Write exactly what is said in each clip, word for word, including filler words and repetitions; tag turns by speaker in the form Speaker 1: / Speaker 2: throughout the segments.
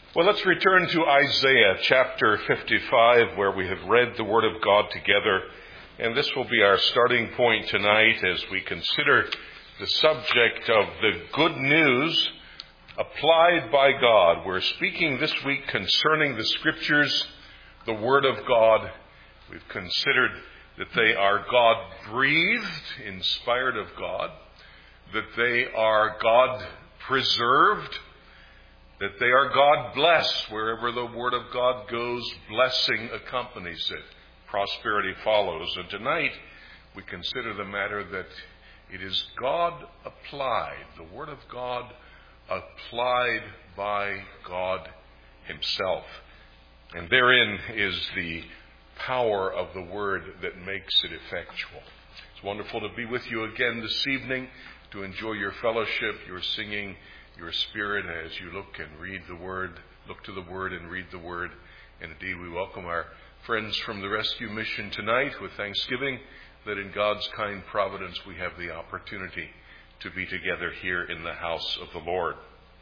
Speaker 1: Well, let's return to Isaiah chapter fifty-five, where we have read the Word of God together. And this will be our starting point tonight as we consider the subject of the good news applied by God. We're speaking this week concerning the Scriptures, the Word of God. We've considered that they are God-breathed, inspired of God, that they are God-preserved, that they are God-blessed. Wherever the Word of God goes, blessing accompanies it. Prosperity follows. And tonight, we consider the matter that it is God-applied, the Word of God applied by God Himself. And therein is the power of the Word that makes it effectual. It's wonderful to be with you again this evening, to enjoy your fellowship, your singing, your spirit as you look and read the Word, look to the Word and read the Word. And indeed, we welcome our friends from the Rescue Mission tonight with thanksgiving that in God's kind providence we have the opportunity to be together here in the house of the Lord.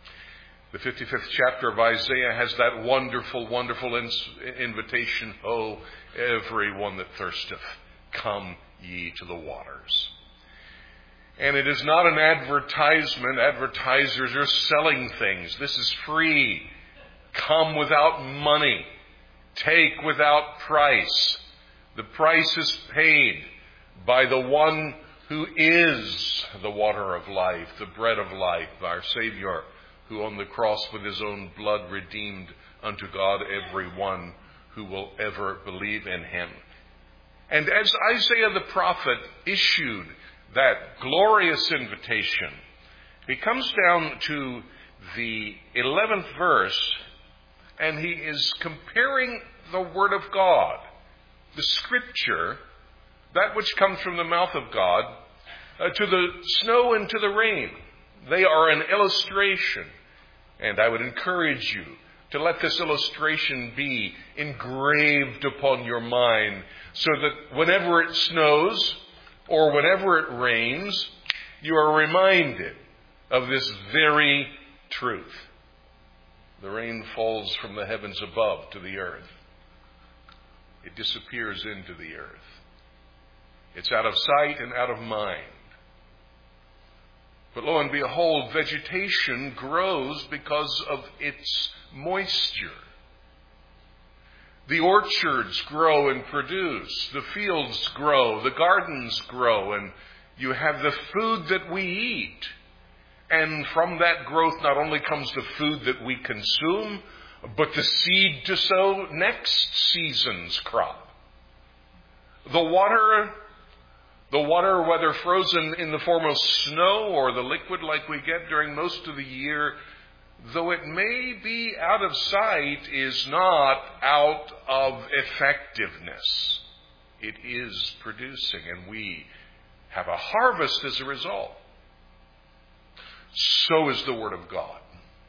Speaker 1: The fifty-fifth chapter of Isaiah has that wonderful, wonderful invitation, "O everyone that thirsteth, come ye to the waters." And it is not an advertisement. Advertisers are selling things. This is free. Come without money. Take without price. The price is paid by the one who is the water of life, the bread of life, our Savior, who on the cross with His own blood redeemed unto God every one who will ever believe in Him. And as Isaiah the prophet issued that glorious invitation, he comes down to the eleventh verse, and he is comparing the Word of God, the Scripture, that which comes from the mouth of God, uh, to the snow and to the rain. They are an illustration, and I would encourage you to let this illustration be engraved upon your mind, so that whenever it snows or whenever it rains, you are reminded of this very truth. The rain falls from the heavens above to the earth. It disappears into the earth. It's out of sight and out of mind. But lo and behold, vegetation grows because of its moisture. The orchards grow and produce. The fields grow. The gardens grow. And you have the food that we eat. And from that growth not only comes the food that we consume, but the seed to sow next season's crop. The water, the water, whether frozen in the form of snow or the liquid like we get during most of the year, though it may be out of sight, is not out of effectiveness. It is producing, and we have a harvest as a result. So is the Word of God.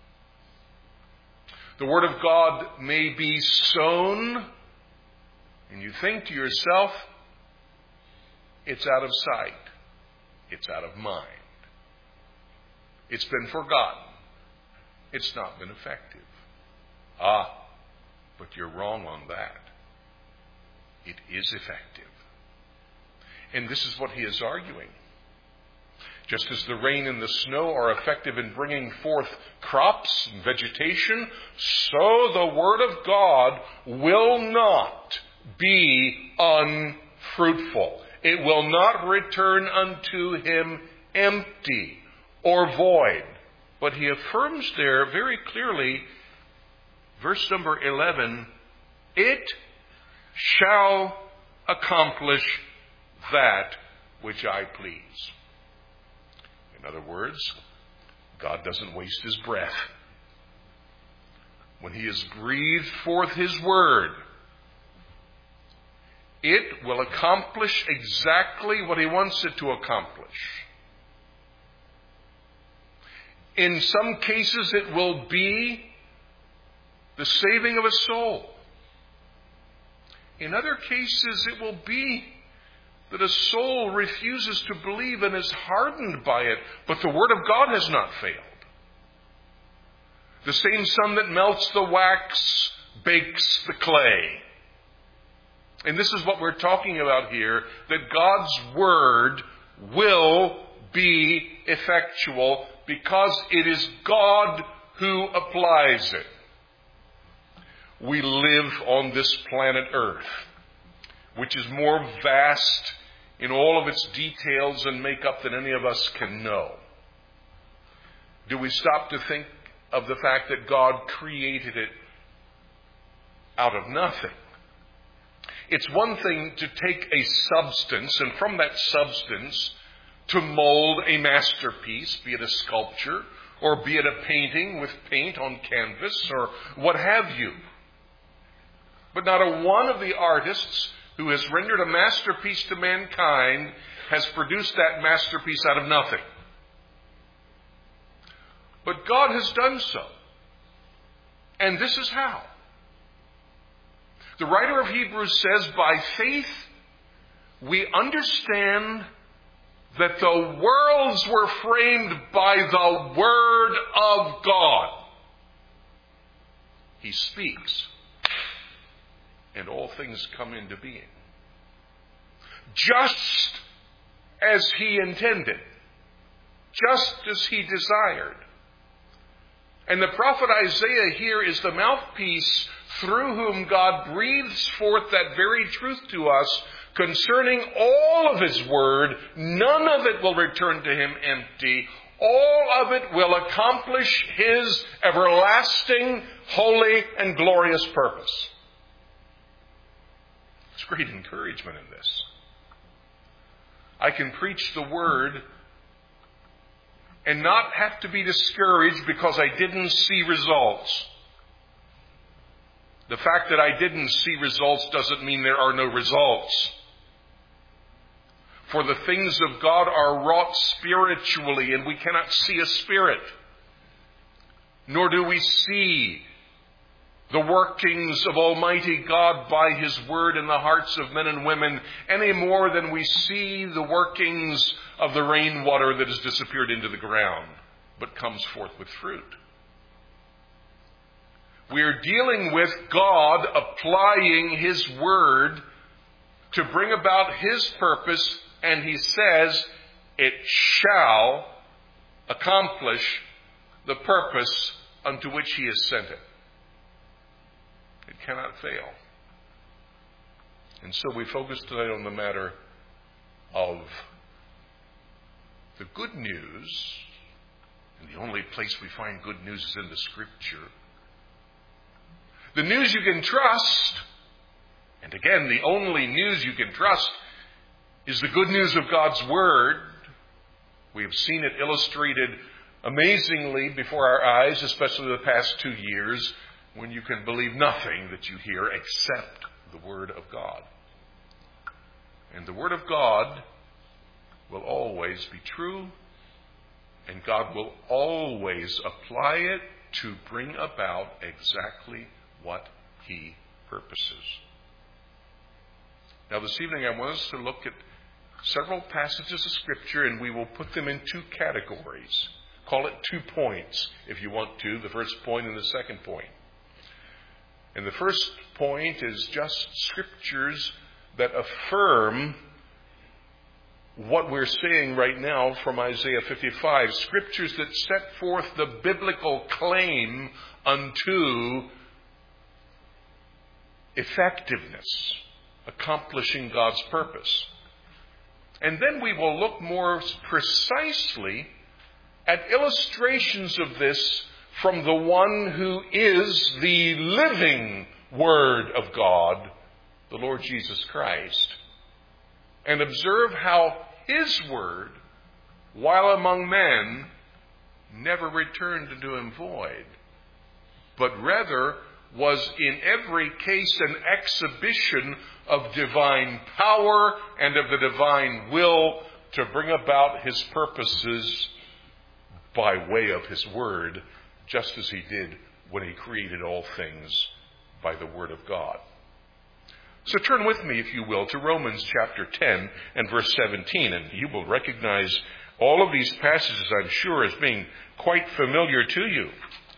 Speaker 1: The Word of God may be sown, and you think to yourself, it's out of sight. It's out of mind. It's been forgotten. It's not been effective. Ah, but you're wrong on that. It is effective. And this is what he is arguing. Just as the rain and the snow are effective in bringing forth crops and vegetation, so the Word of God will not be unfruitful. It will not return unto Him empty or void. But he affirms there very clearly, verse number eleven, it shall accomplish that which I please. In other words, God doesn't waste His breath. When He has breathed forth His word, it will accomplish exactly what He wants it to accomplish. In some cases, it will be the saving of a soul. In other cases, it will be that a soul refuses to believe and is hardened by it, but the Word of God has not failed. The same sun that melts the wax bakes the clay. And this is what we're talking about here, that God's Word will be effectual because it is God who applies it. We live on this planet Earth, which is more vast in all of its details and makeup than any of us can know. Do we stop to think of the fact that God created it out of nothing? It's one thing to take a substance, and from that substance to mold a masterpiece, be it a sculpture, or be it a painting with paint on canvas, or what have you. But not a one of the artists who has rendered a masterpiece to mankind has produced that masterpiece out of nothing. But God has done so. And this is how. The writer of Hebrews says, by faith we understand that the worlds were framed by the Word of God. He speaks, and all things come into being. Just as He intended. Just as He desired. And the prophet Isaiah here is the mouthpiece through whom God breathes forth that very truth to us concerning all of His Word. None of it will return to Him empty. All of it will accomplish His everlasting, holy, and glorious purpose. There's great encouragement in this. I can preach the Word and not have to be discouraged because I didn't see results. The fact that I didn't see results doesn't mean there are no results. For the things of God are wrought spiritually, and we cannot see a spirit. Nor do we see the workings of Almighty God by His Word in the hearts of men and women any more than we see the workings of the rainwater that has disappeared into the ground, but comes forth with fruit. We are dealing with God applying His Word to bring about His purpose, and He says it shall accomplish the purpose unto which He has sent it. It cannot fail. And so we focus tonight on the matter of the good news, and the only place we find good news is in the Scripture. The news you can trust, and again, the only news you can trust is the good news of God's Word. We have seen it illustrated amazingly before our eyes, especially the past two years, when you can believe nothing that you hear except the Word of God. And the Word of God will always be true, and God will always apply it to bring about exactly what He purposes. Now this evening I want us to look at several passages of Scripture, and we will put them in two categories. Call it two points if you want to, the first point and the second point. And the first point is just Scriptures that affirm what we're seeing right now from Isaiah fifty-five. Scriptures that set forth the biblical claim unto effectiveness, accomplishing God's purpose. And then we will look more precisely at illustrations of this from the one who is the living Word of God, the Lord Jesus Christ, and observe how His Word, while among men, never returned unto Him void, but rather was in every case an exhibition of divine power and of the divine will to bring about His purposes by way of His Word, just as He did when He created all things by the Word of God. So turn with me, if you will, to Romans chapter ten and verse seventeen, and you will recognize all of these passages, I'm sure, as being quite familiar to you.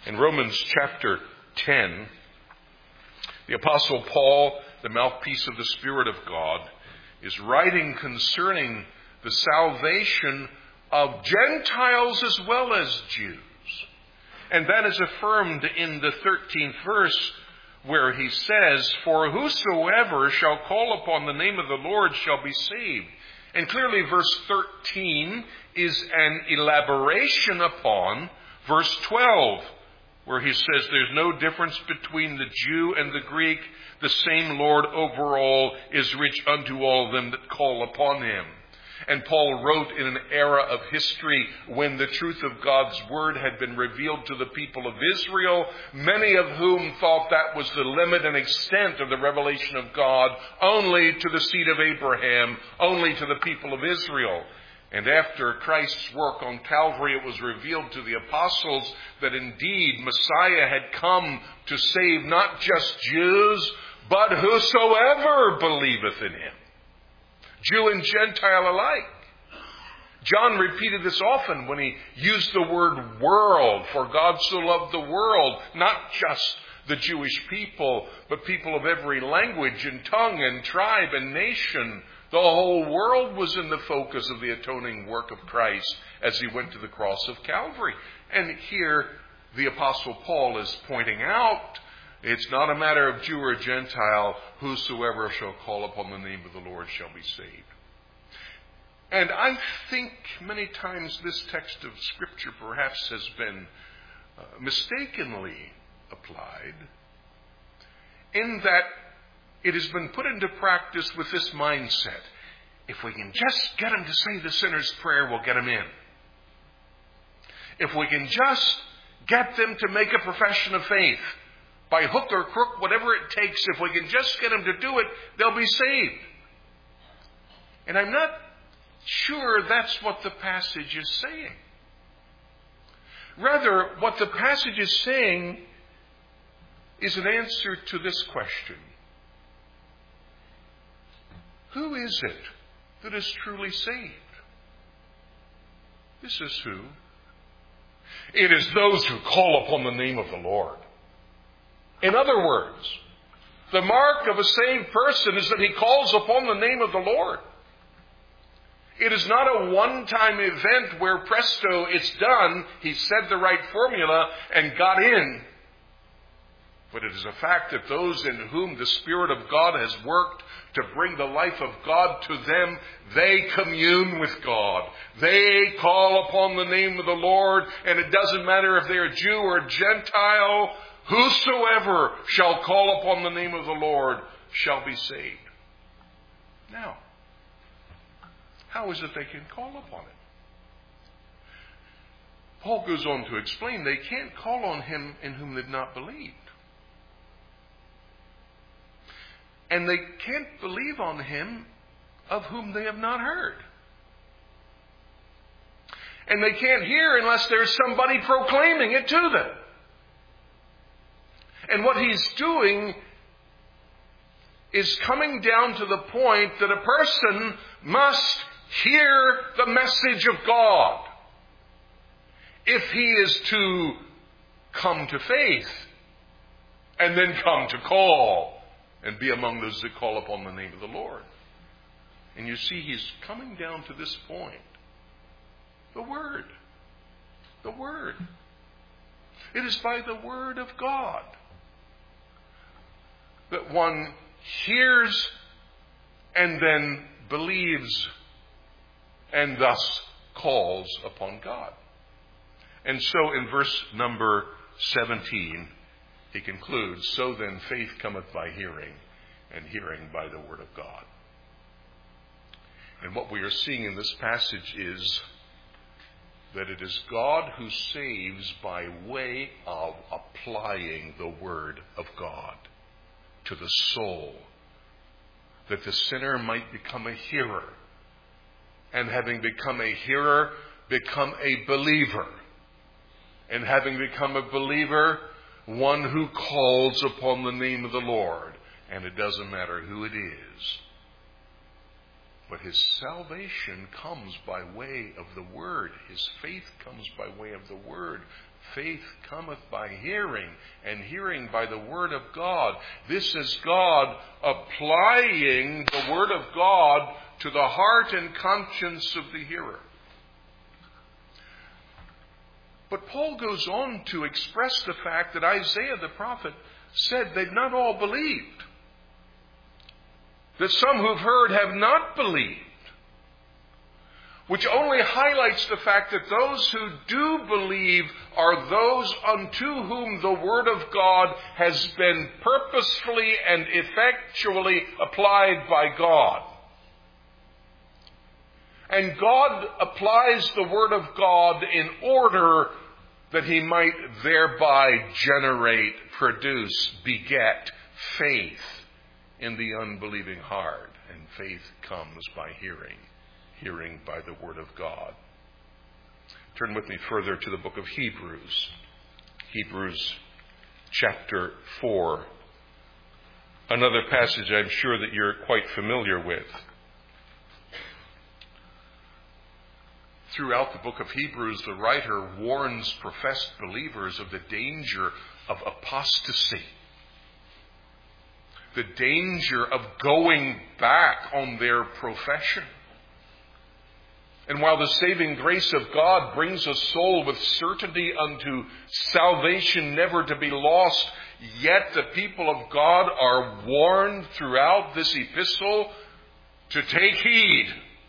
Speaker 1: In Romans chapter ten, the Apostle Paul, the mouthpiece of the Spirit of God, is writing concerning the salvation of Gentiles as well as Jews. And that is affirmed in the thirteenth verse, where he says, "For whosoever shall call upon the name of the Lord shall be saved." And clearly verse thirteen is an elaboration upon verse twelve, where he says there's no difference between the Jew and the Greek. The same Lord over all is rich unto all them that call upon him. And Paul wrote in an era of history when the truth of God's word had been revealed to the people of Israel, many of whom thought that was the limit and extent of the revelation of God, only to the seed of Abraham, only to the people of Israel. And after Christ's work on Calvary, it was revealed to the apostles that indeed Messiah had come to save not just Jews, but whosoever believeth in him. Jew and Gentile alike. John repeated this often when he used the word world, for God so loved the world, not just the Jewish people, but people of every language and tongue and tribe and nation. The whole world was in the focus of the atoning work of Christ as he went to the cross of Calvary. And here the Apostle Paul is pointing out, it's not a matter of Jew or Gentile. Whosoever shall call upon the name of the Lord shall be saved. And I think many times this text of Scripture perhaps has been uh, mistakenly applied, in that it has been put into practice with this mindset. If we can just get them to say the sinner's prayer, we'll get them in. If we can just get them to make a profession of faith, by hook or crook, whatever it takes, if we can just get them to do it, they'll be saved. And I'm not sure that's what the passage is saying. Rather, what the passage is saying is an answer to this question. Who is it that is truly saved? This is who. It is those who call upon the name of the Lord. In other words, the mark of a saved person is that he calls upon the name of the Lord. It is not a one-time event where presto, it's done, he said the right formula and got in. But it is a fact that those in whom the Spirit of God has worked to bring the life of God to them, they commune with God. They call upon the name of the Lord, and it doesn't matter if they're Jew or Gentile. Whosoever shall call upon the name of the Lord shall be saved. Now, how is it they can call upon it? Paul goes on to explain they can't call on him in whom they've not believed. And they can't believe on him of whom they have not heard. And they can't hear unless there's somebody proclaiming it to them. And what he's doing is coming down to the point that a person must hear the message of God if he is to come to faith and then come to call and be among those that call upon the name of the Lord. And you see, he's coming down to this point. The Word. The Word. It is by the Word of God that one hears and then believes and thus calls upon God. And so in verse number seventeen, he concludes, "So then faith cometh by hearing, and hearing by the word of God." And what we are seeing in this passage is that it is God who saves by way of applying the word of God to the soul, that the sinner might become a hearer, and having become a hearer, become a believer, and having become a believer, one who calls upon the name of the Lord. And it doesn't matter who it is. But his salvation comes by way of the Word. His faith comes by way of the Word. Faith cometh by hearing, and hearing by the word of God. This is God applying the word of God to the heart and conscience of the hearer. But Paul goes on to express the fact that Isaiah the prophet said they've not all believed. That some who've heard have not believed. Which only highlights the fact that those who do believe are those unto whom the Word of God has been purposefully and effectually applied by God. And God applies the Word of God in order that He might thereby generate, produce, beget faith in the unbelieving heart. And faith comes by hearing. Hearing by the word of God. Turn with me further to the book of Hebrews. Hebrews chapter four. Another passage I'm sure that you're quite familiar with. Throughout the book of Hebrews, the writer warns professed believers of the danger of apostasy. The danger of going back on their profession. And while the saving grace of God brings a soul with certainty unto salvation never to be lost, yet the people of God are warned throughout this epistle to take heed,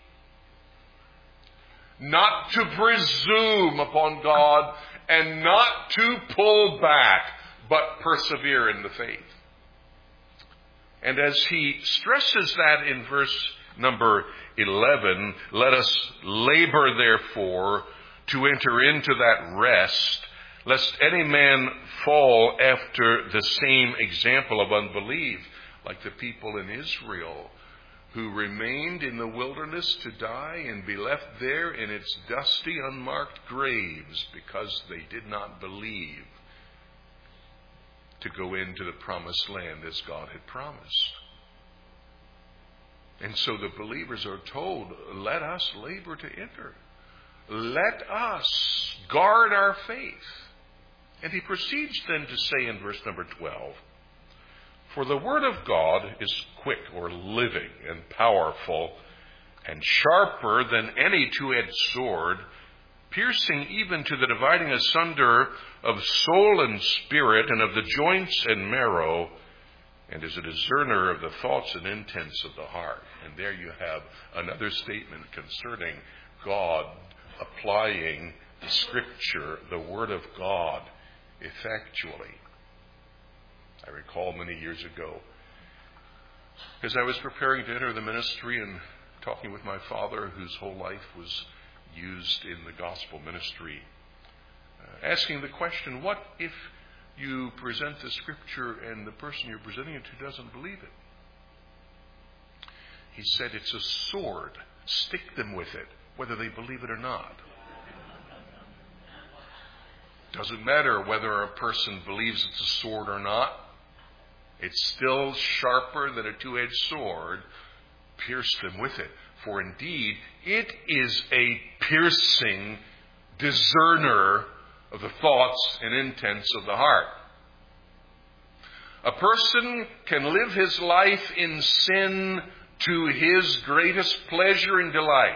Speaker 1: not to presume upon God, and not to pull back, but persevere in the faith. And as he stresses that in verse number eleven, let us labor therefore to enter into that rest, lest any man fall after the same example of unbelief, like the people in Israel, who remained in the wilderness to die and be left there in its dusty, unmarked graves, because they did not believe to go into the promised land as God had promised. And so the believers are told, let us labor to enter. Let us guard our faith. And he proceeds then to say in verse number twelve, for the word of God is quick or living and powerful and sharper than any two-edged sword, piercing even to the dividing asunder of soul and spirit and of the joints and marrow, and is a discerner of the thoughts and intents of the heart. And there you have another statement concerning God applying the Scripture, the Word of God, effectually. I recall many years ago, as I was preparing to enter the ministry and talking with my father, whose whole life was used in the gospel ministry, uh, asking the question, what if you present the Scripture and the person you're presenting it to doesn't believe it? He said, it's a sword. Stick them with it, whether they believe it or not. Doesn't matter whether a person believes it's a sword or not. It's still sharper than a two-edged sword. Pierce them with it. For indeed, it is a piercing discerner of the thoughts and intents of the heart. A person can live his life in sin to his greatest pleasure and delight.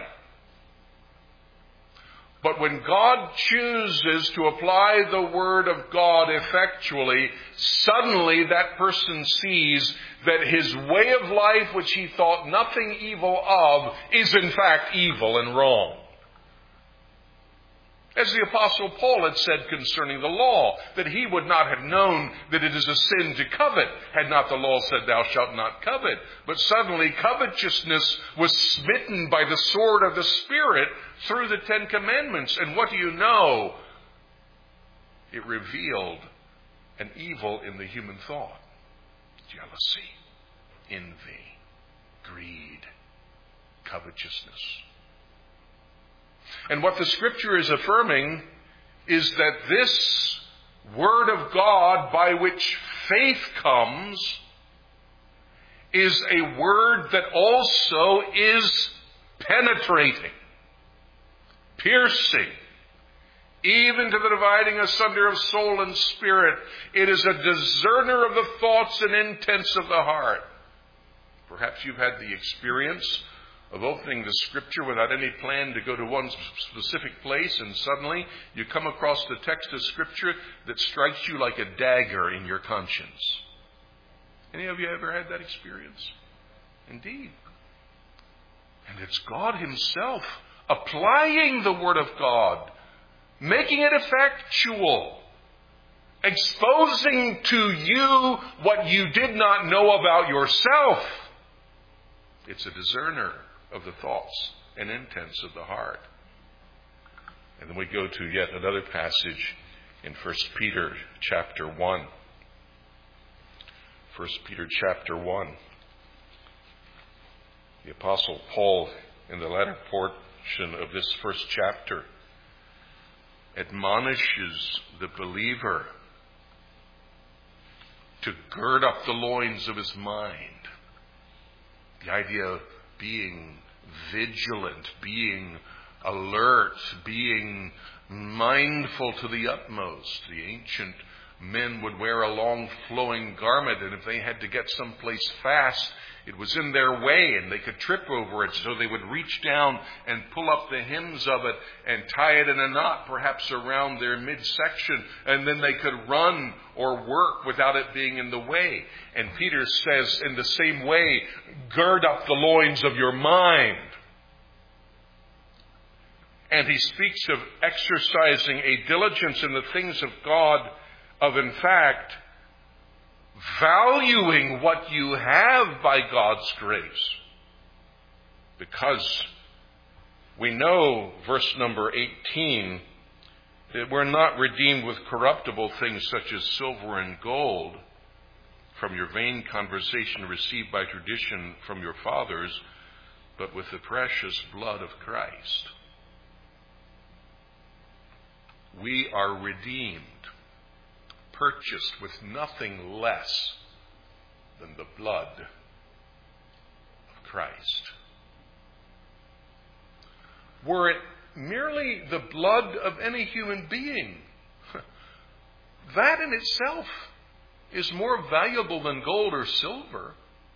Speaker 1: But when God chooses to apply the Word of God effectually, suddenly that person sees that his way of life, which he thought nothing evil of, is in fact evil and wrong. As the Apostle Paul had said concerning the law, that he would not have known that it is a sin to covet, had not the law said, thou shalt not covet. But suddenly covetousness was smitten by the sword of the Spirit through the Ten Commandments. And what do you know? It revealed an evil in the human thought. Jealousy, envy, greed, covetousness. And what the Scripture is affirming is that this Word of God by which faith comes is a word that also is penetrating, piercing, even to the dividing asunder of soul and spirit. It is a discerner of the thoughts and intents of the heart. Perhaps you've had the experience of opening the Scripture without any plan to go to one specific place, and suddenly you come across the text of Scripture that strikes you like a dagger in your conscience. Any of you ever had that experience? Indeed. And it's God Himself applying the Word of God, making it effectual, exposing to you what you did not know about yourself. It's a discerner of the thoughts and intents of the heart. And then we go to yet another passage in First Peter chapter one. First Peter chapter one. The Apostle Paul, in the latter portion of this first chapter, admonishes the believer to gird up the loins of his mind. The idea of being vigilant, being alert, being mindful to the utmost. The ancient men would wear a long flowing garment, and if they had to get someplace fast, it was in their way and they could trip over it, so they would reach down and pull up the hems of it and tie it in a knot, perhaps around their midsection, and then they could run or work without it being in the way. And Peter says, in the same way, gird up the loins of your mind. And he speaks of exercising a diligence in the things of God, of in fact valuing what you have by God's grace. Because we know, verse number eighteen, that we're not redeemed with corruptible things such as silver and gold from your vain conversation received by tradition from your fathers, but with the precious blood of Christ. We are redeemed, purchased with nothing less than the blood of Christ. Were it merely the blood of any human being, that in itself is more valuable than gold or silver.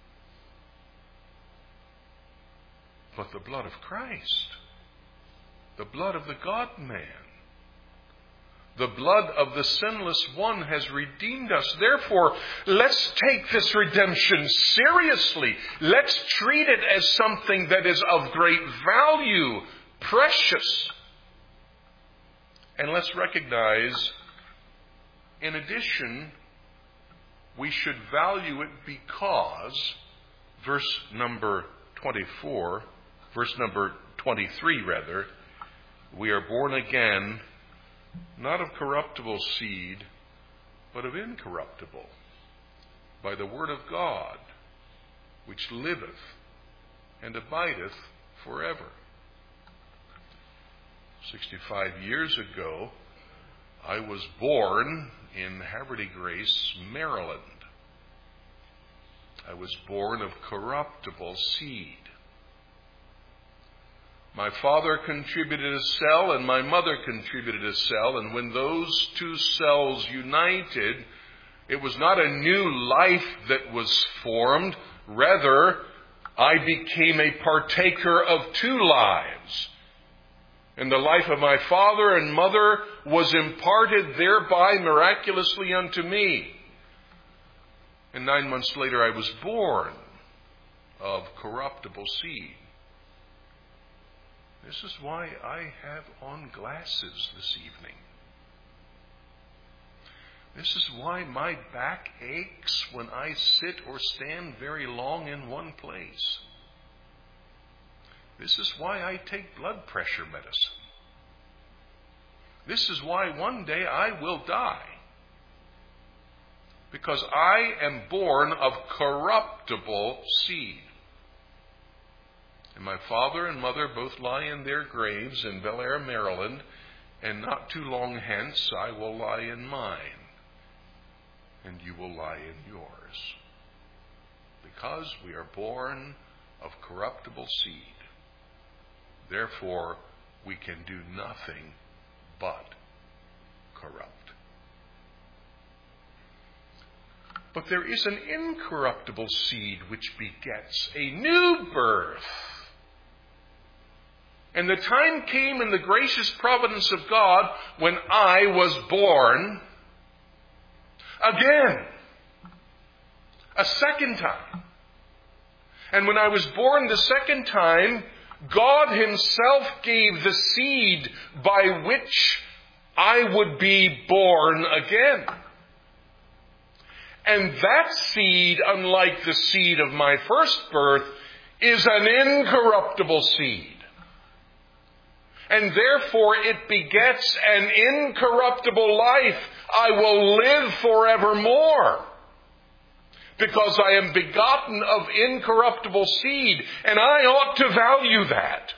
Speaker 1: But the blood of Christ, the blood of the God-man, the blood of the sinless one has redeemed us. Therefore, let's take this redemption seriously. Let's treat it as something that is of great value, precious. And let's recognize, in addition, we should value it because, verse number twenty-four, verse number twenty-three rather, we are born again, not of corruptible seed, but of incorruptible, by the word of God, which liveth and abideth forever. Sixty-five years ago, I was born in Haverty Grace, Maryland. I was born of corruptible seed. My father contributed a cell and my mother contributed a cell, and when those two cells united, it was not a new life that was formed. Rather, I became a partaker of two lives. And the life of my father and mother was imparted thereby miraculously unto me. And nine months later I was born of corruptible seed. This is why I have on glasses this evening. This is why my back aches when I sit or stand very long in one place. This is why I take blood pressure medicine. This is why one day I will die. Because I am born of corruptible seed. And my father and mother both lie in their graves in Bel Air, Maryland, and not too long hence I will lie in mine, and you will lie in yours. Because we are born of corruptible seed, therefore we can do nothing but corrupt. But there is an incorruptible seed which begets a new birth. And the time came in the gracious providence of God when I was born again. A second time. And when I was born the second time, God Himself gave the seed by which I would be born again. And that seed, unlike the seed of my first birth, is an incorruptible seed. And therefore it begets an incorruptible life. I will live forevermore. Because I am begotten of incorruptible seed. And I ought to value that.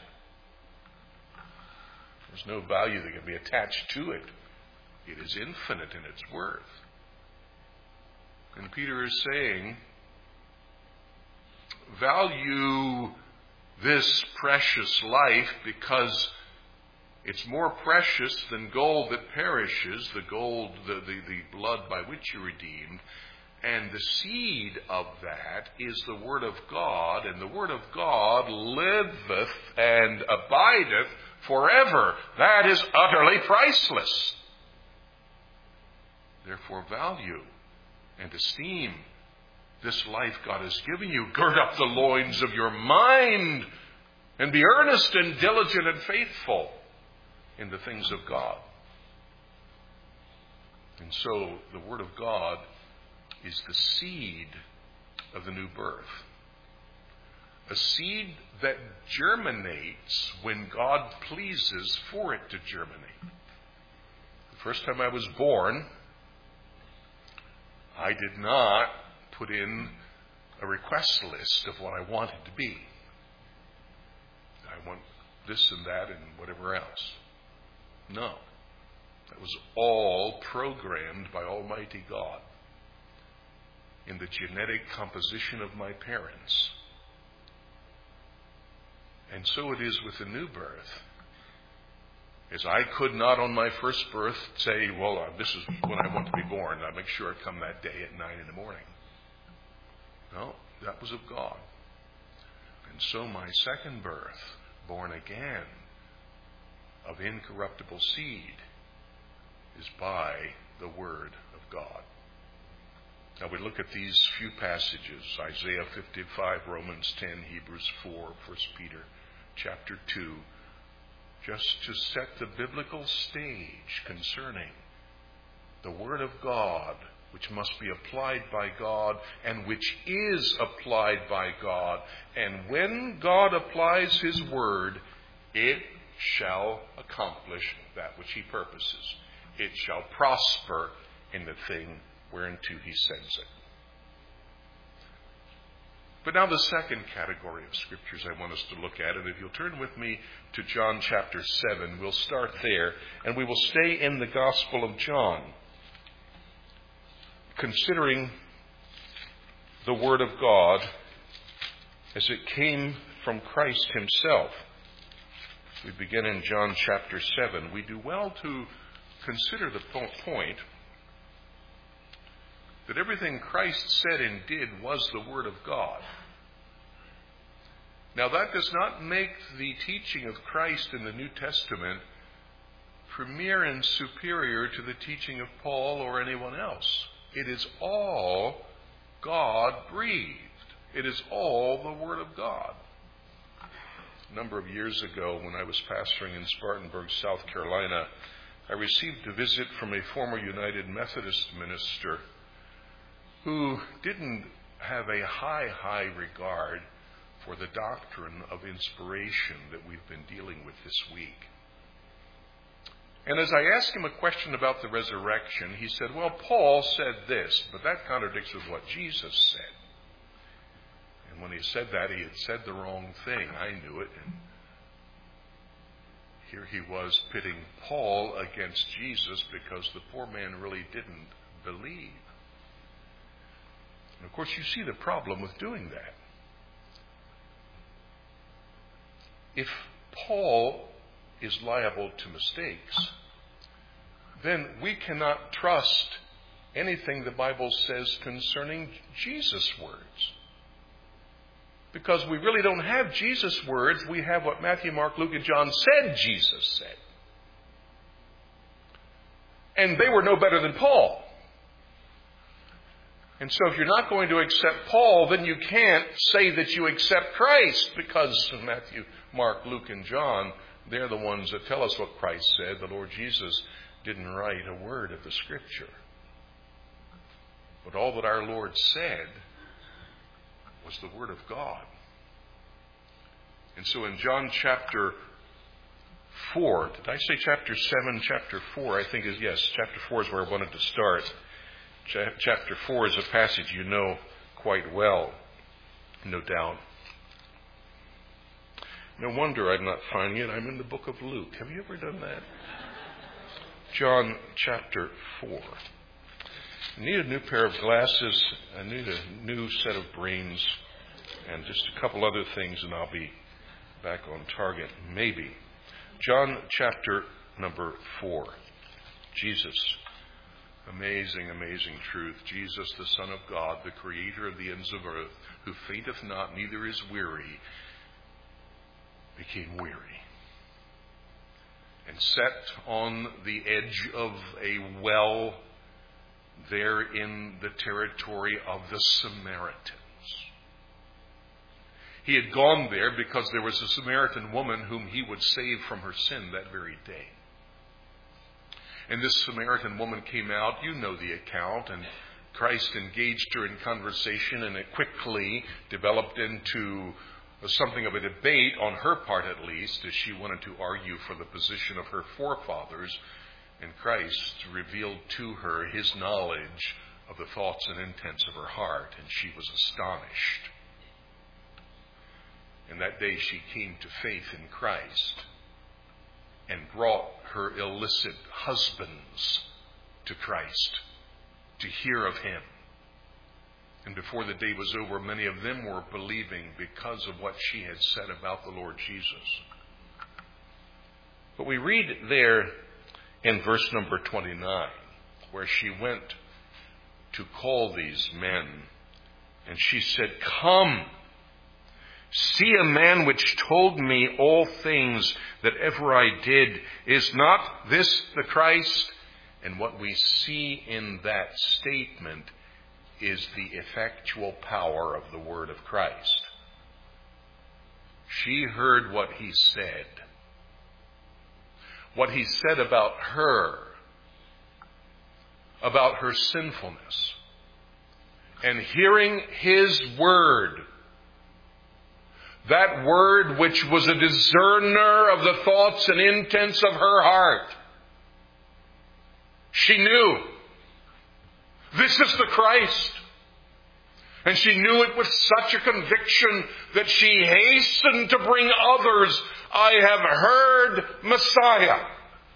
Speaker 1: There's no value that can be attached to it. It is infinite in its worth. And Peter is saying, value this precious life because it's more precious than gold that perishes, the gold, the, the, the blood by which you're redeemed. And the seed of that is the Word of God, and the Word of God liveth and abideth forever. That is utterly priceless. Therefore, value and esteem this life God has given you. Gird up the loins of your mind and be earnest and diligent and faithful in the things of God. And so the Word of God is the seed of the new birth. A seed that germinates when God pleases for it to germinate. The first time I was born, I did not put in a request list of what I wanted to be. I want this and that and whatever else. No. That was all programmed by Almighty God in the genetic composition of my parents. And so it is with the new birth. As I could not on my first birth say, well, uh, this is when I want to be born. I'll make sure I come that day at nine in the morning. No, that was of God. And so my second birth, born again, of incorruptible seed, is by the Word of God. Now we look at these few passages, Isaiah fifty-five, Romans ten, Hebrews four, First Peter chapter two, just to set the biblical stage concerning the Word of God, which must be applied by God and which is applied by God. And when God applies His Word, it shall accomplish that which He purposes. It shall prosper in the thing whereunto He sends it. But now the second category of scriptures I want us to look at, and if you'll turn with me to John chapter seven, we'll start there, and we will stay in the Gospel of John, considering the Word of God as it came from Christ Himself. We begin in John chapter seven. We do well to consider the point that everything Christ said and did was the Word of God. Now that does not make the teaching of Christ in the New Testament premier and superior to the teaching of Paul or anyone else. It is all God-breathed. It is all the Word of God. A number of years ago, when I was pastoring in Spartanburg, South Carolina, I received a visit from a former United Methodist minister who didn't have a high, high regard for the doctrine of inspiration that we've been dealing with this week. And as I asked him a question about the resurrection, he said, well, Paul said this, but that contradicts with what Jesus said. And when he said that, he had said the wrong thing. I knew it. And here he was pitting Paul against Jesus because the poor man really didn't believe. And of course, you see the problem with doing that. If Paul is liable to mistakes, then we cannot trust anything the Bible says concerning Jesus' words. Because we really don't have Jesus' words. We have what Matthew, Mark, Luke, and John said Jesus said. And they were no better than Paul. And so if you're not going to accept Paul, then you can't say that you accept Christ, because Matthew, Mark, Luke, and John, they're the ones that tell us what Christ said. The Lord Jesus didn't write a word of the Scripture. But all that our Lord said was the Word of God. And so in John chapter four, did I say chapter seven? Chapter four, I think is, yes, chapter four is where I wanted to start. Ch- chapter four is a passage you know quite well, no doubt. No wonder I'm not finding it. I'm in the book of Luke. Have you ever done that? John chapter four. I need a new pair of glasses. I need a new set of brains and just a couple other things, and I'll be back on target, maybe. John chapter number four. Jesus. Amazing, amazing truth. Jesus, the Son of God, the Creator of the ends of earth, who fainteth not, neither is weary, became weary and sat on the edge of a well there in the territory of the Samaritans. He had gone there because there was a Samaritan woman whom he would save from her sin that very day. And this Samaritan woman came out, you know the account, and Christ engaged her in conversation, and it quickly developed into something of a debate, on her part at least, as she wanted to argue for the position of her forefathers. And Christ revealed to her his knowledge of the thoughts and intents of her heart, and she was astonished. And that day she came to faith in Christ and brought her illicit husbands to Christ to hear of him. And before the day was over, many of them were believing because of what she had said about the Lord Jesus. But we read there in verse number twenty-nine, where she went to call these men, and she said, "Come, see a man which told me all things that ever I did. Is not this the Christ?" And what we see in that statement is the effectual power of the word of Christ. She heard what he said. What he said about her, about her sinfulness. And hearing his word, that word which was a discerner of the thoughts and intents of her heart, she knew, this is the Christ. And she knew it with such a conviction that she hastened to bring others. I have heard Messiah.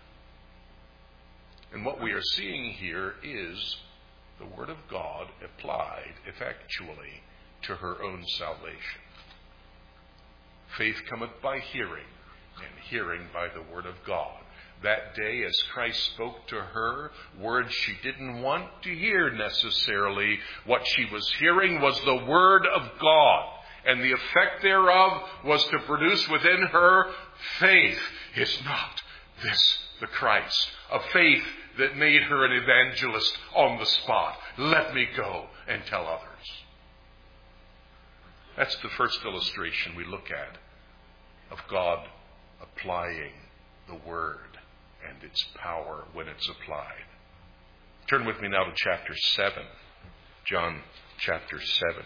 Speaker 1: And what we are seeing here is the Word of God applied effectually to her own salvation. Faith cometh by hearing, and hearing by the Word of God. That day, as Christ spoke to her, words she didn't want to hear necessarily, what she was hearing was the Word of God. And the effect thereof was to produce within her faith. Is not this the Christ? A faith that made her an evangelist on the spot. Let me go and tell others. That's the first illustration we look at of God applying the Word and its power when it's applied. Turn with me now to chapter seven. John chapter seven.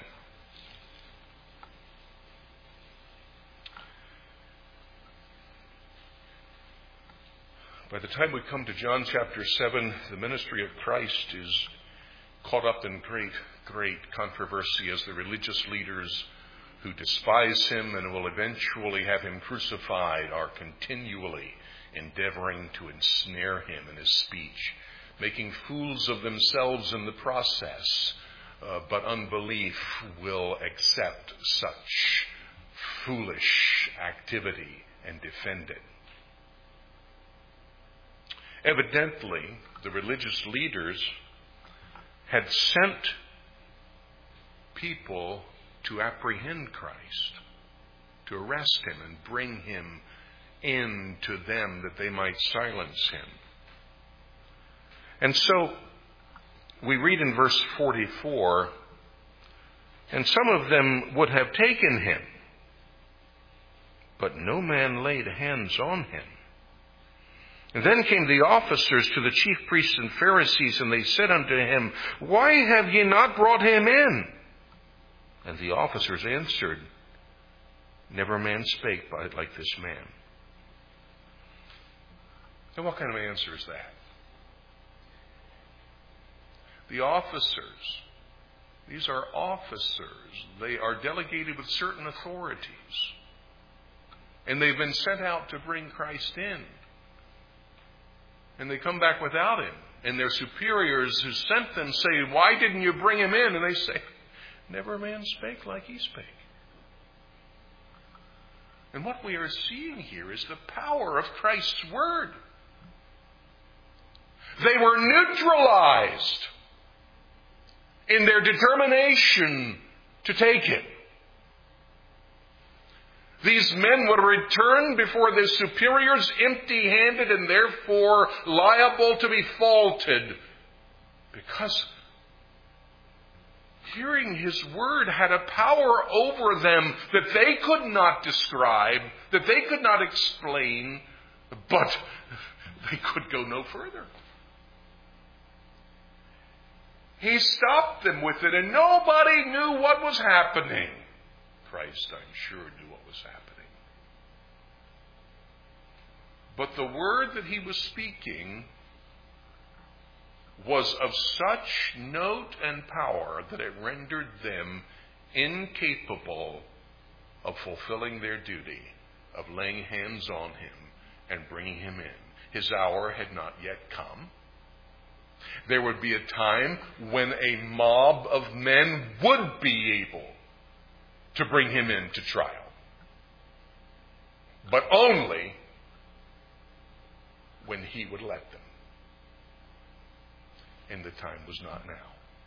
Speaker 1: By the time we come to John chapter seven, the ministry of Christ is caught up in great, great controversy as the religious leaders who despise him and will eventually have him crucified are continually endeavoring to ensnare him in his speech, making fools of themselves in the process. Uh, but unbelief will accept such foolish activity and defend it. Evidently, the religious leaders had sent people to apprehend Christ, to arrest him and bring him in to them that they might silence him. And so we read in verse forty-four, and some of them would have taken him, but no man laid hands on him. And then came the officers to the chief priests and Pharisees, and they said unto him, Why have ye not brought him in? And the officers answered, Never man spake by like this man. And what kind of answer is that? The officers, these are officers. They are delegated with certain authorities. And they've been sent out to bring Christ in. And they come back without him. And their superiors who sent them say, Why didn't you bring him in? And they say, Never man spake like he spake. And what we are seeing here is the power of Christ's word. They were neutralized in their determination to take him. These men would return before their superiors empty-handed and therefore liable to be faulted, because hearing his word had a power over them that they could not describe, that they could not explain, but they could go no further. He stopped them with it, and nobody knew what was happening. Christ, I'm sure, knew what was happening. But the word that he was speaking was of such note and power that it rendered them incapable of fulfilling their duty, of laying hands on him and bringing him in. His hour had not yet come. There would be a time when a mob of men would be able to bring him into trial. But only when he would let them. And the time was not now.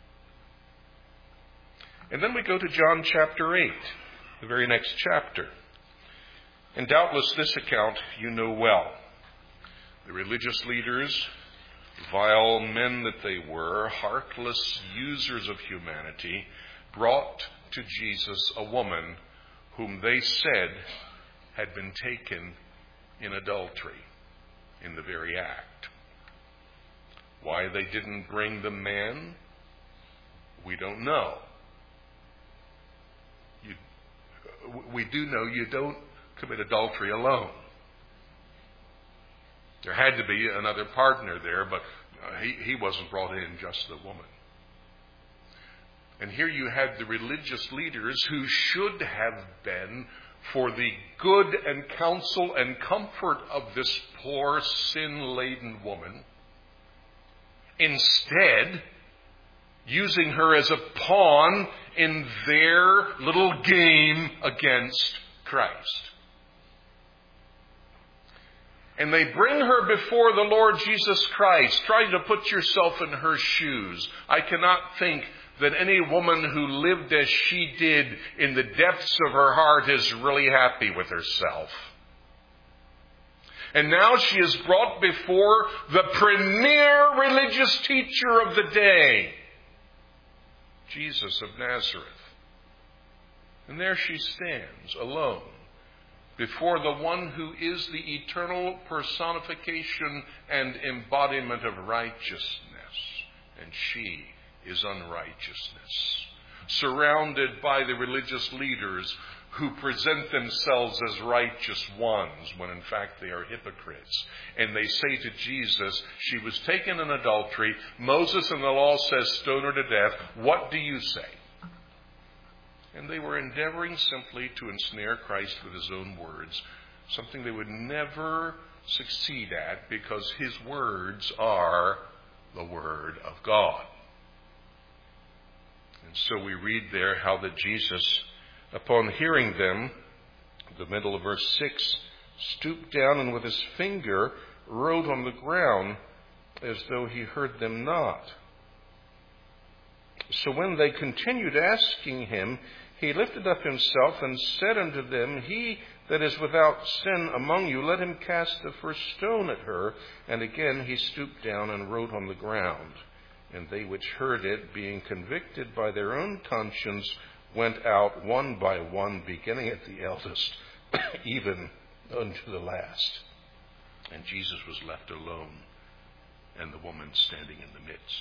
Speaker 1: And then we go to John chapter eight, the very next chapter. And doubtless this account you know well. The religious leaders, vile men that they were, heartless users of humanity, brought to Jesus a woman whom they said had been taken in adultery, in the very act. Why they didn't bring the man, we don't know. You, we do know you don't commit adultery alone. There had to be another partner there, but uh, he, he wasn't brought in, just the woman. And here you had the religious leaders who should have been for the good and counsel and comfort of this poor sin-laden woman, instead using her as a pawn in their little game against Christ. And they bring her before the Lord Jesus Christ. Try to put yourself in her shoes. I cannot think that any woman who lived as she did in the depths of her heart is really happy with herself. And now she is brought before the premier religious teacher of the day, Jesus of Nazareth. And there she stands alone before the one who is the eternal personification and embodiment of righteousness. And she is unrighteousness, surrounded by the religious leaders who present themselves as righteous ones when in fact they are hypocrites. And they say to Jesus, she was taken in adultery. Moses in the law says stone her to death. What do you say? And they were endeavoring simply to ensnare Christ with his own words, something they would never succeed at because his words are the word of God. And so we read there how that Jesus, upon hearing them, the middle of verse six, stooped down and with his finger wrote on the ground as though he heard them not. So when they continued asking him, he lifted up himself and said unto them, He that is without sin among you, let him cast the first stone at her. And again he stooped down and wrote on the ground. And they which heard it, being convicted by their own conscience, went out one by one, beginning at the eldest, even unto the last. And Jesus was left alone, and the woman standing in the midst.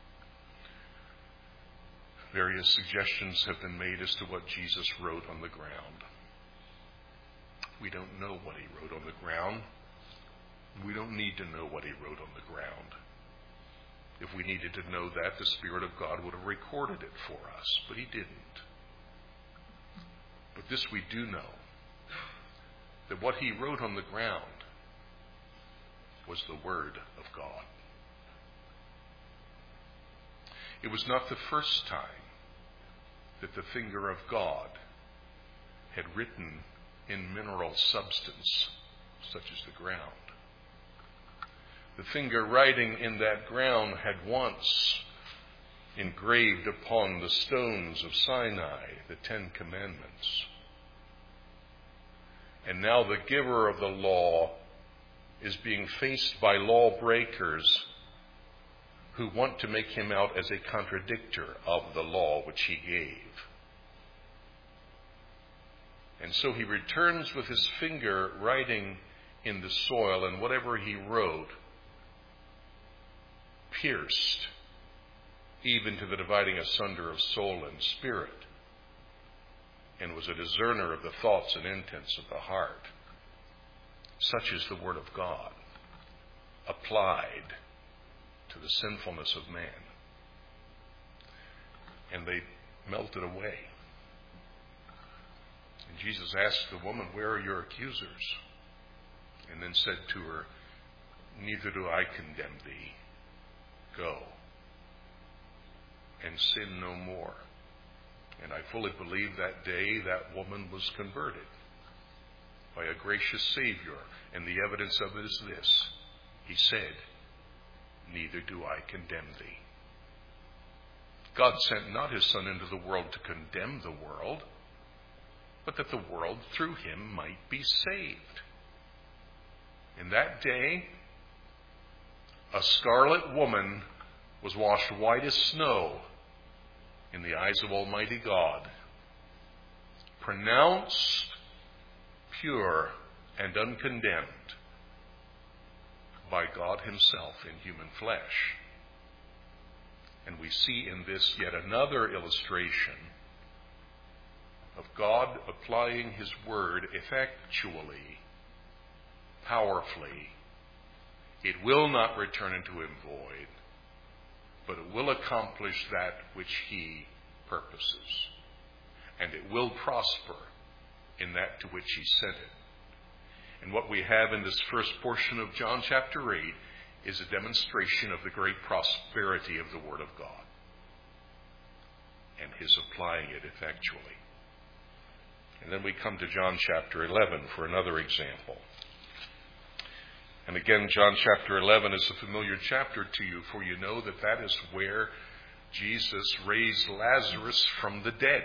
Speaker 1: Various suggestions have been made as to what Jesus wrote on the ground. We don't know what he wrote on the ground. We don't need to know what he wrote on the ground. If we needed to know that, the Spirit of God would have recorded it for us, but he didn't. But this we do know, that what he wrote on the ground was the Word of God. It was not the first time that the finger of God had written in mineral substance, such as the ground. The finger writing in that ground had once engraved upon the stones of Sinai the Ten Commandments. And now the giver of the law is being faced by lawbreakers who want to make him out as a contradictor of the law which he gave. And so he returns with his finger writing in the soil, and whatever he wrote pierced even to the dividing asunder of soul and spirit, and was a discerner of the thoughts and intents of the heart. Such is the Word of God, applied to the sinfulness of man. And they melted away. And Jesus asked the woman, Where are your accusers? And then said to her, Neither do I condemn thee. Go and sin no more. And I fully believe that day that woman was converted by a gracious Savior. And the evidence of it is this. He said, Neither do I condemn thee. God sent not his Son into the world to condemn the world, but that the world through him might be saved. In that day, a scarlet woman was washed white as snow in the eyes of Almighty God, pronounced pure and uncondemned by God himself in human flesh. And we see in this yet another illustration of God applying his word effectually, powerfully. It will not return unto him void, but it will accomplish that which he purposes. And it will prosper in that to which he sent it. And what we have in this first portion of John chapter eight is a demonstration of the great prosperity of the Word of God and his applying it effectually. And then we come to John chapter eleven for another example. And again, John chapter eleven is a familiar chapter to you, for you know that that is where Jesus raised Lazarus from the dead.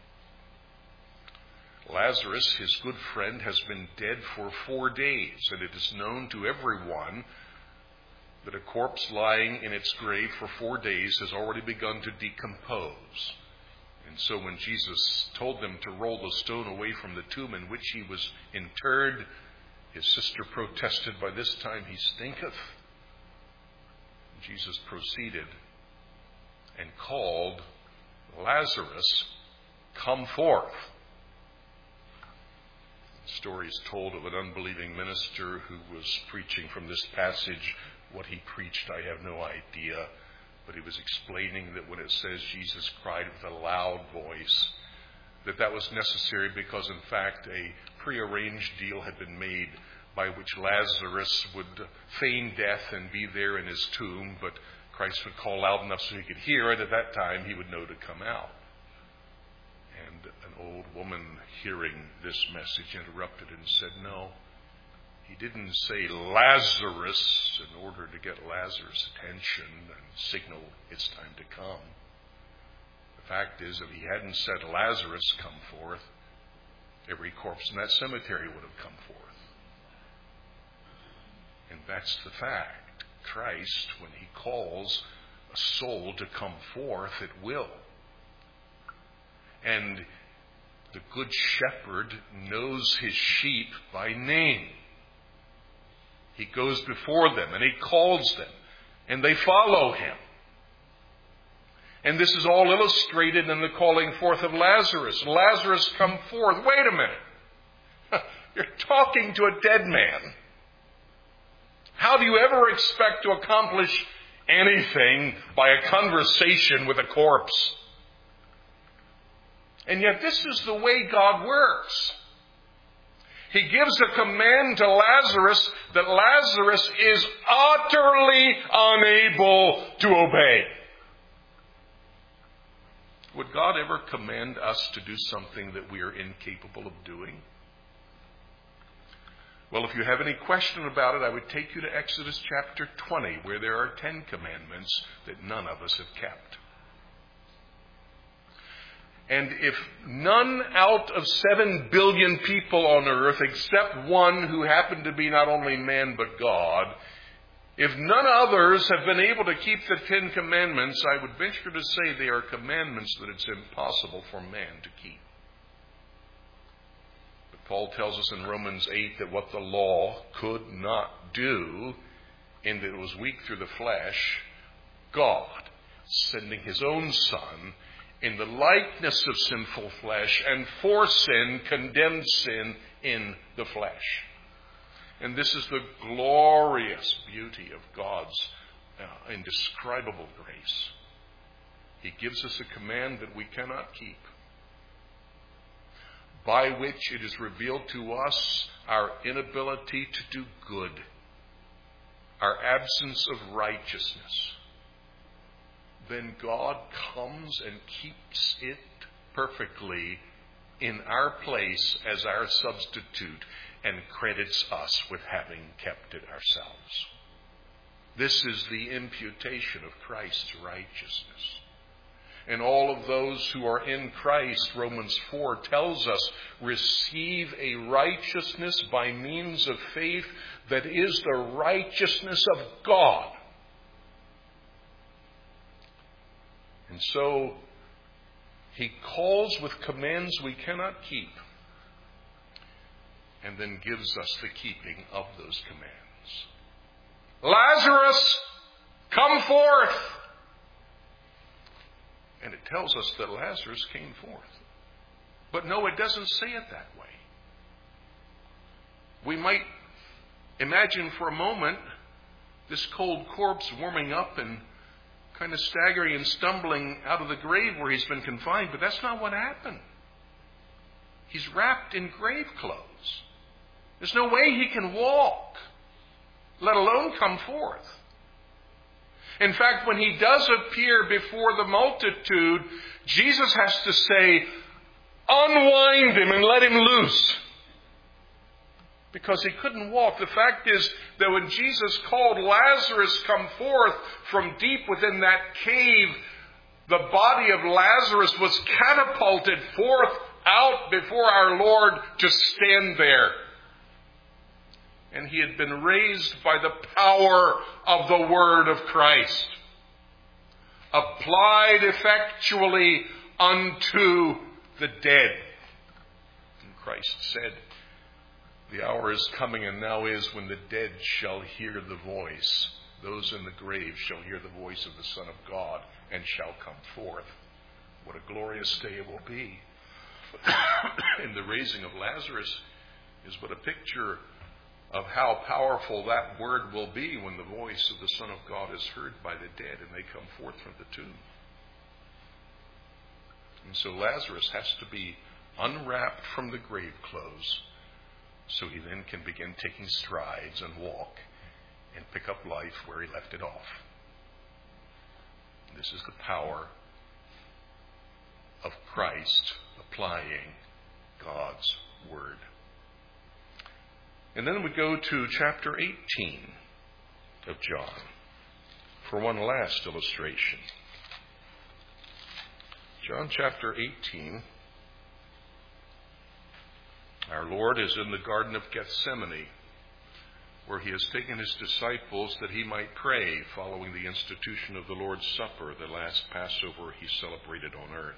Speaker 1: Lazarus, his good friend, has been dead for four days, and it is known to everyone that a corpse lying in its grave for four days has already begun to decompose. And so when Jesus told them to roll the stone away from the tomb in which he was interred, his sister protested, By this time he stinketh. Jesus proceeded and called, Lazarus, come forth. The story is told of an unbelieving minister who was preaching from this passage. What he preached, I have no idea. But he was explaining that when it says Jesus cried with a loud voice, that that was necessary because, in fact, a prearranged deal had been made by which Lazarus would feign death and be there in his tomb, but Christ would call loud enough so he could hear it. At that time, he would know to come out. And an old woman, hearing this message, interrupted and said, No, He didn't say Lazarus in order to get Lazarus' attention and signal it's time to come. The fact is, if he hadn't said Lazarus, come forth, every corpse in that cemetery would have come forth. And that's the fact. Christ, when he calls a soul to come forth, it will. And the good shepherd knows his sheep by name. He goes before them and he calls them and they follow him. And this is all illustrated in the calling forth of Lazarus. Lazarus, come forth. Wait a minute. You're talking to a dead man. How do you ever expect to accomplish anything by a conversation with a corpse? And yet this is the way God works. He gives a command to Lazarus that Lazarus is utterly unable to obey. Would God ever command us to do something that we are incapable of doing? Well, if you have any question about it, I would take you to Exodus chapter twenty, where there are ten commandments that none of us have kept. And if none out of seven billion people on earth, except one who happened to be not only man but God, if none others have been able to keep the Ten Commandments, I would venture to say they are commandments that it's impossible for man to keep. But Paul tells us in Romans eight that what the law could not do, and that it was weak through the flesh, God, sending his own Son in the likeness of sinful flesh, and for sin, condemned sin in the flesh. And this is the glorious beauty of God's uh, indescribable grace. He gives us a command that we cannot keep, by which it is revealed to us our inability to do good, our absence of righteousness. Then God comes and keeps it perfectly in our place as our substitute and credits us with having kept it ourselves. This is the imputation of Christ's righteousness. And all of those who are in Christ, Romans four tells us, receive a righteousness by means of faith that is the righteousness of God. And so he calls with commands we cannot keep, and then gives us the keeping of those commands. Lazarus, come forth! And it tells us that Lazarus came forth. But no, it doesn't say it that way. We might imagine for a moment this cold corpse warming up and kind of staggering and stumbling out of the grave where he's been confined, but that's not what happened. He's wrapped in grave clothes. There's no way he can walk, let alone come forth. In fact, when he does appear before the multitude, Jesus has to say, unwind him and let him loose. Because he couldn't walk. The fact is that when Jesus called Lazarus come forth from deep within that cave, the body of Lazarus was catapulted forth out before our Lord to stand there. And he had been raised by the power of the word of Christ, applied effectually unto the dead. And Christ said, the hour is coming and now is when the dead shall hear the voice. Those in the grave shall hear the voice of the Son of God and shall come forth. What a glorious day it will be. And the raising of Lazarus is but a picture of how powerful that word will be when the voice of the Son of God is heard by the dead and they come forth from the tomb. And so Lazarus has to be unwrapped from the grave clothes, so he then can begin taking strides and walk and pick up life where he left it off. This is the power of Christ applying God's word. And then we go to chapter eighteen of John for one last illustration. John chapter eighteen. Our Lord is in the Garden of Gethsemane, where he has taken his disciples that he might pray following the institution of the Lord's Supper, the last Passover he celebrated on earth.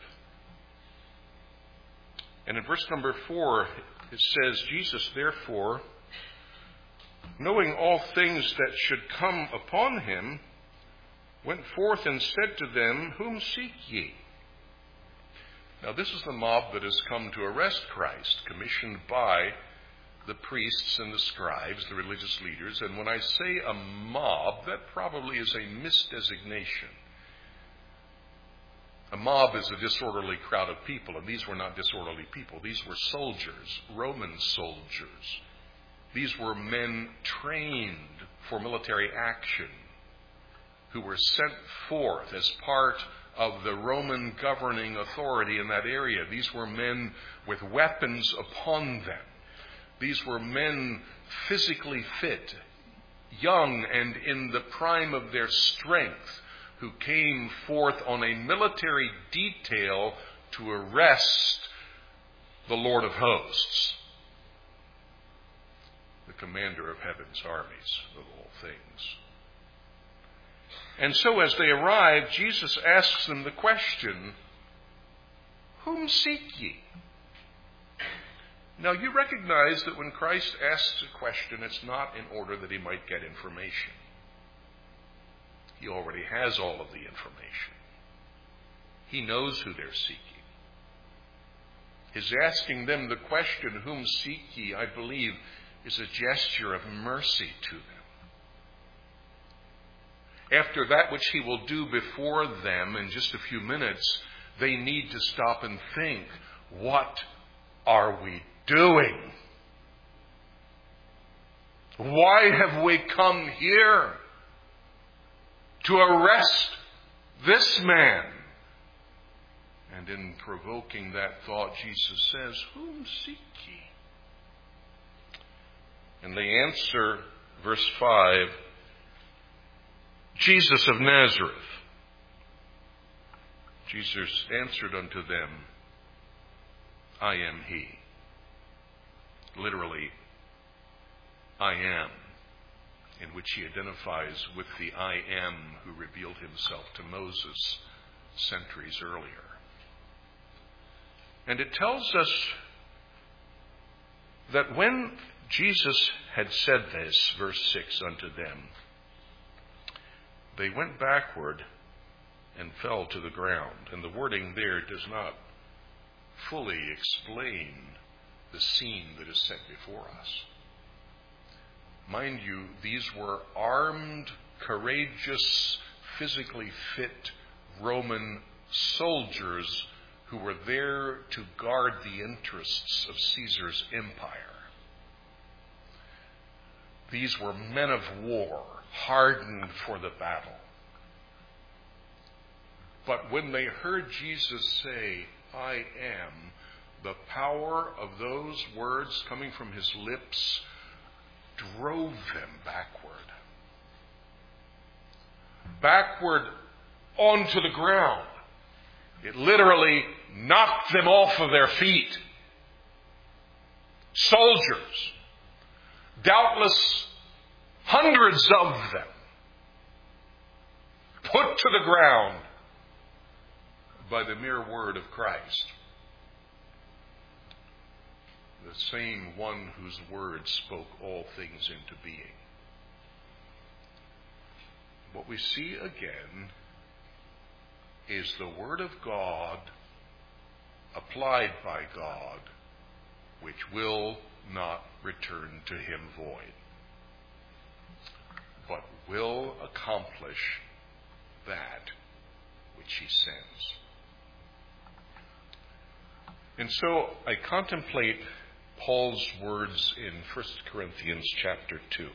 Speaker 1: And in verse number four, it says, Jesus, therefore, knowing all things that should come upon him, went forth and said to them, Whom seek ye? Now this is the mob that has come to arrest Christ, commissioned by the priests and the scribes, the religious leaders. And when I say a mob, that probably is a misdesignation. A mob is a disorderly crowd of people, and these were not disorderly people. These were soldiers, Roman soldiers. These were men trained for military action, who were sent forth as part of the Roman governing authority in that area. These were men with weapons upon them. These were men physically fit, young and in the prime of their strength, who came forth on a military detail to arrest the Lord of hosts, the commander of heaven's armies of all things. And so as they arrive, Jesus asks them the question, Whom seek ye? Now you recognize that when Christ asks a question, it's not in order that he might get information. He already has all of the information. He knows who they're seeking. His asking them the question, Whom seek ye, I believe, is a gesture of mercy to them. After that which he will do before them in just a few minutes, they need to stop and think, what are we doing? Why have we come here to arrest this man? And in provoking that thought, Jesus says, Whom seek ye? And they answer, verse five, Jesus of Nazareth. Jesus answered unto them, I am he. Literally, I am, in which he identifies with the I am who revealed himself to Moses centuries earlier. And it tells us that when Jesus had said this, verse six, unto them, they went backward and fell to the ground. And the wording there does not fully explain the scene that is set before us. Mind you, these were armed, courageous, physically fit Roman soldiers who were there to guard the interests of Caesar's empire. These were men of war, hardened for the battle. But when they heard Jesus say, I am, the power of those words coming from his lips drove them backward. Backward onto the ground. It literally knocked them off of their feet. Soldiers, doubtless hundreds of them, put to the ground by the mere word of Christ. The same one whose word spoke all things into being. What we see again is the word of God applied by God, which will not return to him void, but will accomplish that which he sends. And so I contemplate Paul's words in First Corinthians chapter two,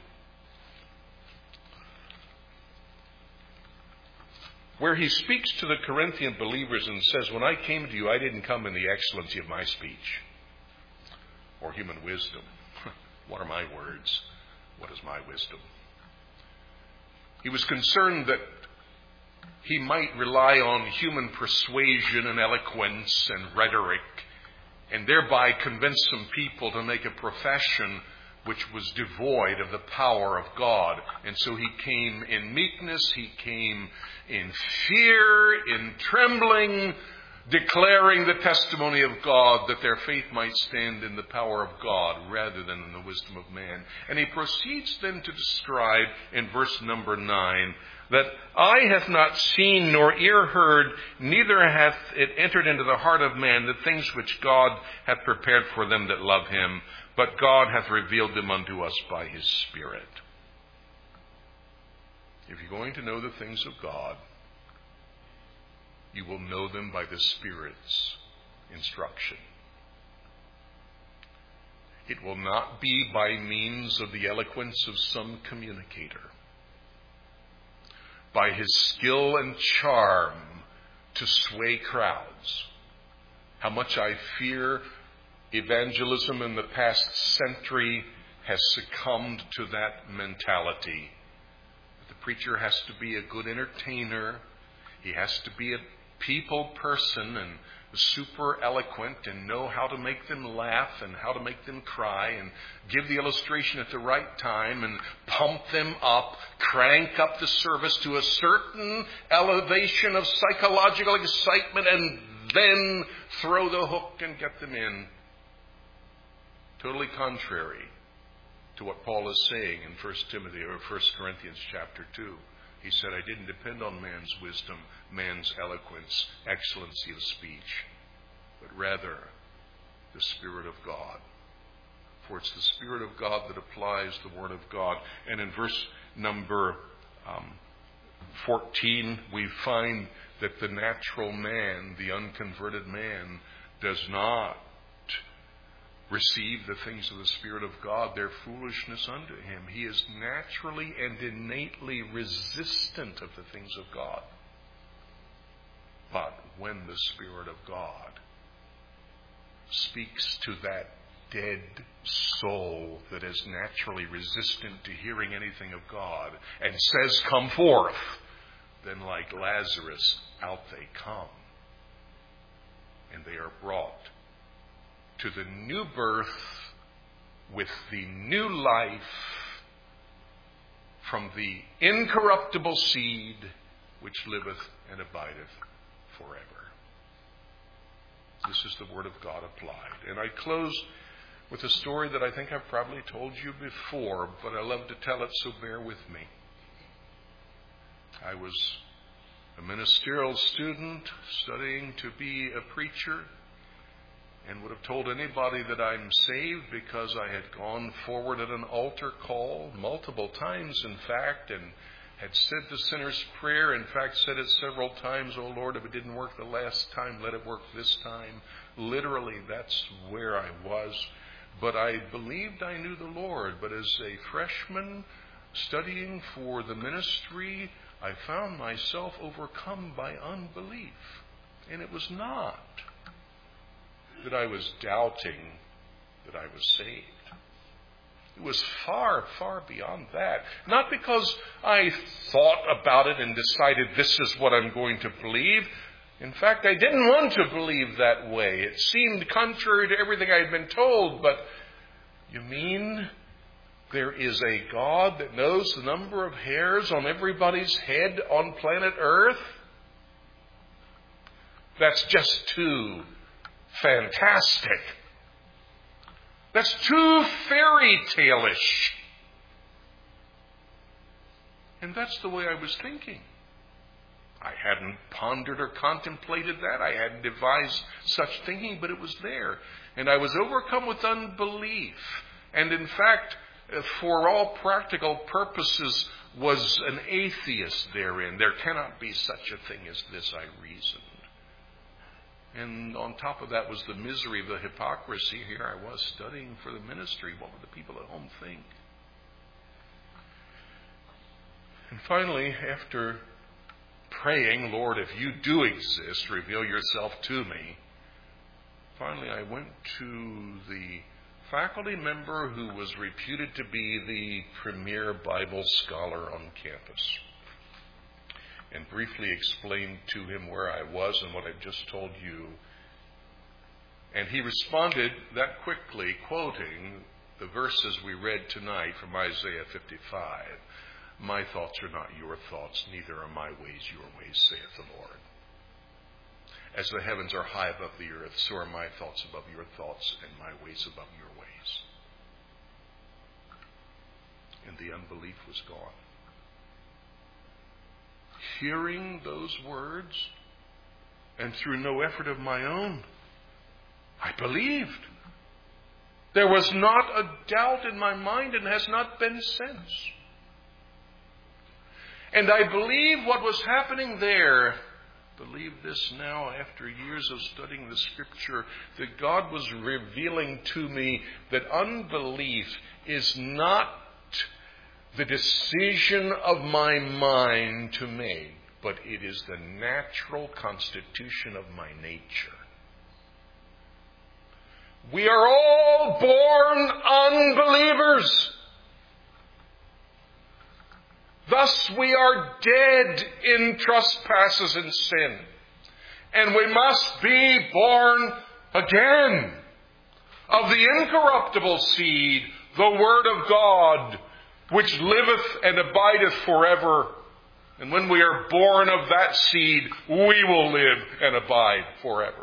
Speaker 1: where he speaks to the Corinthian believers and says, when I came to you, I didn't come in the excellency of my speech or human wisdom. What are my words? What is my wisdom? He was concerned that he might rely on human persuasion and eloquence and rhetoric, and thereby convince some people to make a profession which was devoid of the power of God. And so he came in meekness, he came in fear, in trembling, declaring the testimony of God, that their faith might stand in the power of God rather than in the wisdom of man. And he proceeds then to describe in verse number nine that eye hath not seen nor ear heard, neither hath it entered into the heart of man the things which God hath prepared for them that love him, but God hath revealed them unto us by his Spirit. If you're going to know the things of God, you will know them by the Spirit's instruction. It will not be by means of the eloquence of some communicator, by his skill and charm to sway crowds. How much I fear evangelism in the past century has succumbed to that mentality. The preacher has to be a good entertainer. He has to be a people person and super eloquent and know how to make them laugh and how to make them cry and give the illustration at the right time and pump them up, crank up the service to a certain elevation of psychological excitement, and then throw the hook and get them in. Totally contrary to what Paul is saying in First Timothy or First Corinthians chapter two. He said, I didn't depend on man's wisdom, man's eloquence, excellency of speech, but rather the Spirit of God. For it's the Spirit of God that applies the Word of God. And in verse number um, fourteen, we find that the natural man, the unconverted man, does not receive the things of the Spirit of God. They're foolishness unto him. He is naturally and innately resistant of the things of God. But when the Spirit of God speaks to that dead soul that is naturally resistant to hearing anything of God and says, come forth, then like Lazarus, out they come. And they are brought to the new birth with the new life from the incorruptible seed which liveth and abideth forever. This is the Word of God applied. And I close with a story that I think I've probably told you before, but I love to tell it, so bear with me. I was a ministerial student studying to be a preacher, and would have told anybody that I'm saved because I had gone forward at an altar call multiple times, in fact, and had said the sinner's prayer. In fact, said it several times, oh Lord, if it didn't work the last time, let it work this time. Literally, that's where I was. But I believed I knew the Lord. But as a freshman studying for the ministry, I found myself overcome by unbelief. And it was not that I was doubting that I was saved. It was far, far beyond that. Not because I thought about it and decided this is what I'm going to believe. In fact, I didn't want to believe that way. It seemed contrary to everything I had been told. But you mean there is a God that knows the number of hairs on everybody's head on planet Earth? That's just too fantastic. That's too fairy tale-ish. And that's the way I was thinking. I hadn't pondered or contemplated that. I hadn't devised such thinking, but it was there. And I was overcome with unbelief. And in fact, for all practical purposes, was an atheist therein. There cannot be such a thing as this, I reasoned. And on top of that was the misery of the hypocrisy. Here I was studying for the ministry. What would the people at home think? And finally, after praying, Lord, if you do exist, reveal yourself to me. Finally, I went to the faculty member who was reputed to be the premier Bible scholar on campus, and briefly explained to him where I was and what I've just told you. And he responded that quickly, quoting the verses we read tonight from Isaiah fifty-five. My thoughts are not your thoughts, neither are my ways your ways, saith the Lord. As the heavens are high above the earth, so are my thoughts above your thoughts, and my ways above your ways. And the unbelief was gone. Hearing those words, and through no effort of my own, I believed. There was not a doubt in my mind, and has not been since. And I believe what was happening there, believe this now after years of studying the Scripture, that God was revealing to me that unbelief is not the decision of my mind to make, but it is the natural constitution of my nature. We are all born unbelievers. Thus we are dead in trespasses and sin. And we must be born again of the incorruptible seed, the Word of God, which liveth and abideth forever. And when we are born of that seed, we will live and abide forever.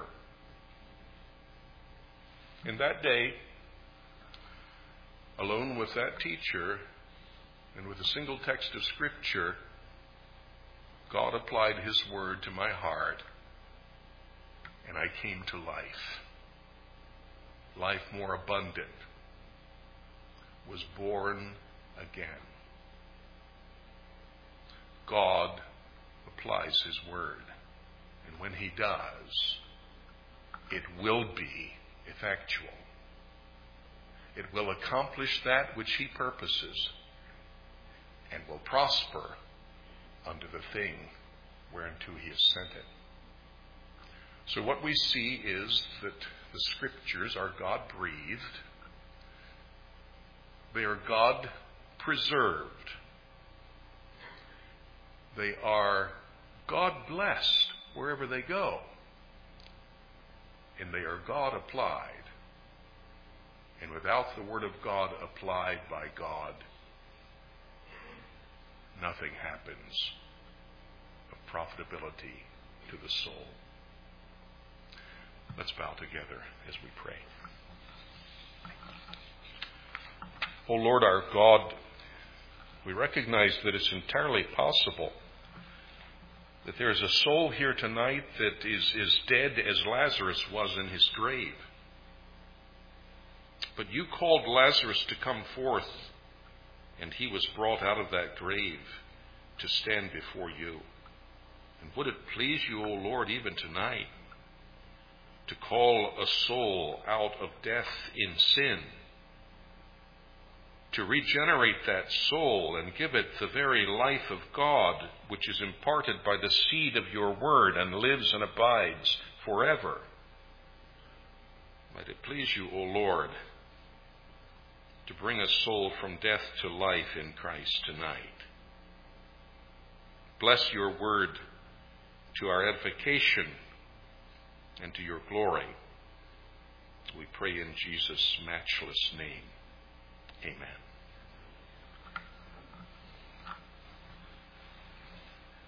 Speaker 1: In that day, alone with that teacher, and with a single text of Scripture, God applied His Word to my heart, and I came to life. Life more abundant. Was born again. God applies His Word, and when He does, it will be effectual. It will accomplish that which He purposes, and will prosper unto the thing whereunto He has sent it. So what we see is that the Scriptures are God-breathed. They are God-preserved. They are God-blessed wherever they go. And they are God-applied. And without the Word of God applied by God, nothing happens of profitability to the soul. Let's bow together as we pray. O Lord our God, we recognize that it's entirely possible that there is a soul here tonight that is, is dead as Lazarus was in his grave. But you called Lazarus to come forth, and he was brought out of that grave to stand before you. And would it please you, O Lord, even tonight, to call a soul out of death in sin, to regenerate that soul and give it the very life of God, which is imparted by the seed of your word and lives and abides forever. Might it please you, O Lord, to bring a soul from death to life in Christ tonight. Bless your word to our edification and to your glory. We pray in Jesus' matchless name. Amen.